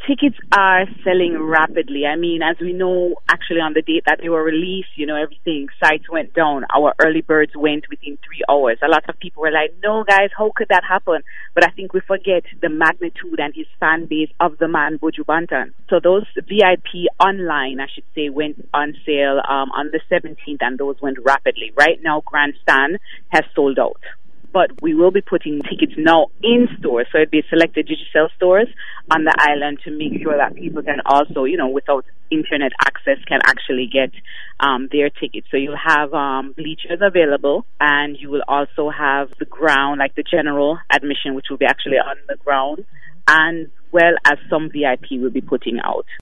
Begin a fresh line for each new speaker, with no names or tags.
Tickets are selling rapidly. I mean, as we know, actually on the date that they were released, everything, sites went down. Our early birds went within 3 hours. A lot of people were like, no, guys, how could that happen? But I think we forget the magnitude and his fan base of the man, Buju Banton. So those VIP online, I should say, went on sale on the 17th, and those went rapidly. Right now, Grandstand has sold out. But we will be putting tickets now in stores, so it'll be selected digital stores on the island to make sure that people can also, without internet access, can actually get their tickets. So you'll have bleachers available, and you will also have the ground, like the general admission, which will be actually on the ground, and well as some VIP will be putting out.